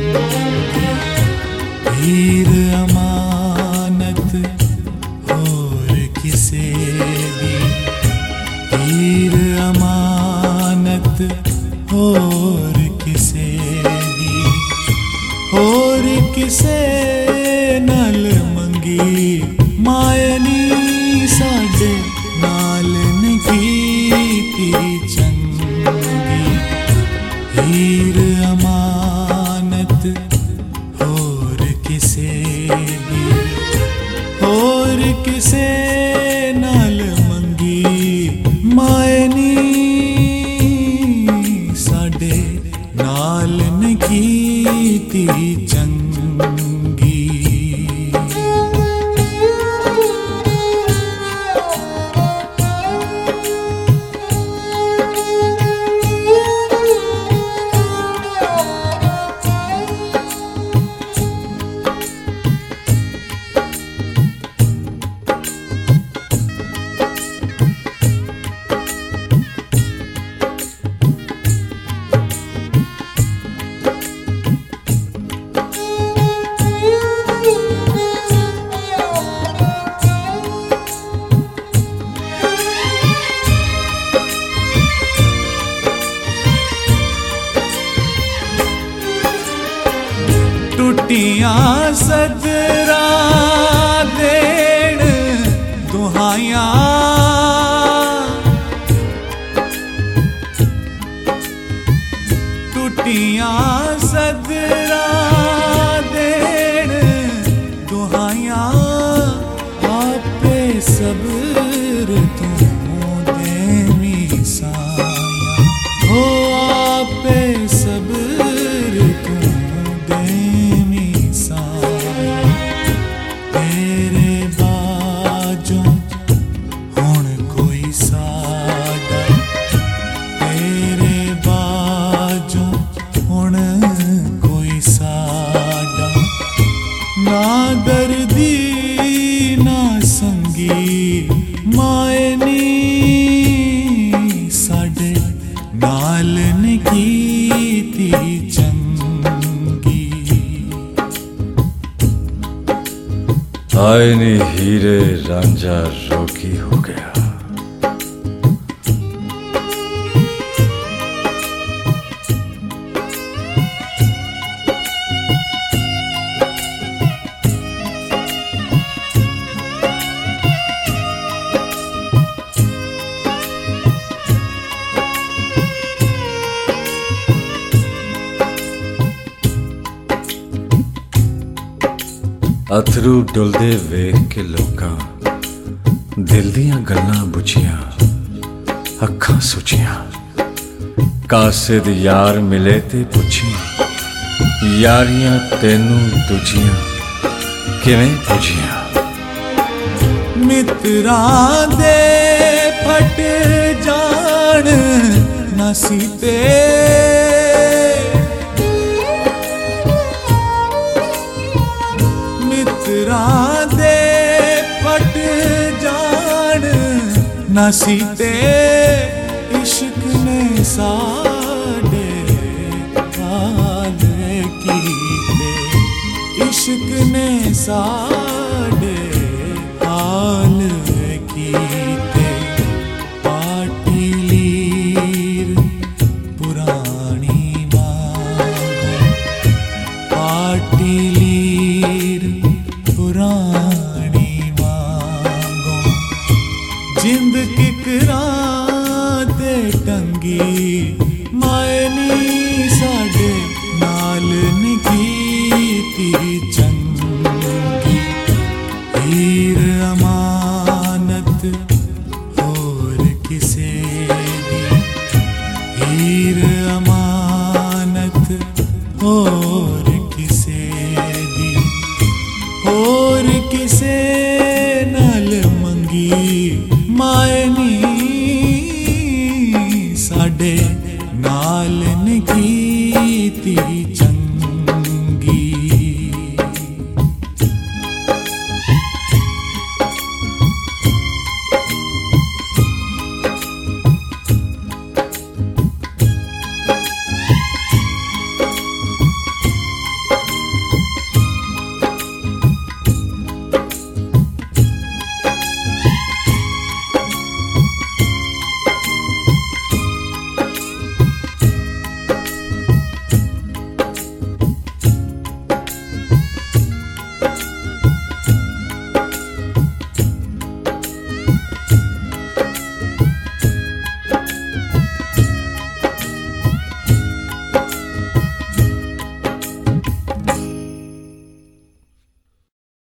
हीर अमानत होर किसे दी, हीर अमानत होर किसे दी, होर किसे नल मंगी मायनी साडे नाल नगीती चंगी। हीर अमानत होर किसे दी, होर किसे नाल मंगी मायनी साडे नाल नगीती चंगी। टुटियां सदरा देण दुहाइयां, टुटियां सदरा देण दुहाइयां, आपे सब्र तू देवी साया, हो आपे सब्र तू देवी साया। तेरे बाजों हुण कोई साडा, तेरे बाजों हुण कोई साडा, ना दर्दी ना संगी मायनी साडे नाल नगीती चंगी। आए नी हीरे रांझा रोगी हो गया, अथरू डुलदे वेख के लोकां दिल दियां गल्लां बुझियां, अखां सुचियां। कासिद यार मिले ते पुछी, यारियां तेनू दूजियां किवें पुजियां। मित्रां दे फट जान ना सीते, मित्रां दे फट जान ना सीते, इश्क ने साडे हाल कीते, इश्क ने साडे हाल कीते। पाटी लीर पुरानी मांगो, पाटी लीर पुरानी मांगो, जिंद किकरां ते टंगी मायनी साडे नाल नगीती चंगी। हीर अमानत होर किसे दी, हीर अमानत होर किसे